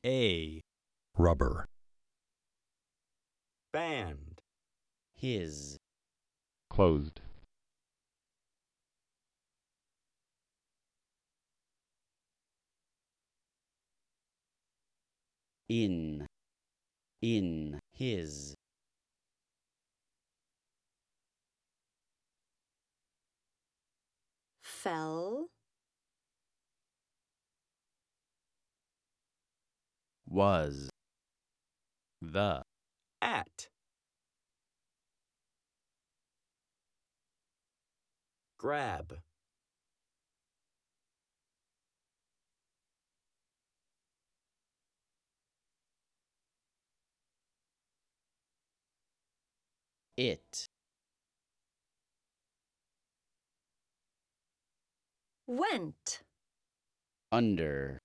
A. Rubber. Band. His. Closed. In. In. His. Fell. Was. The. At. Grab. It. Went. Under.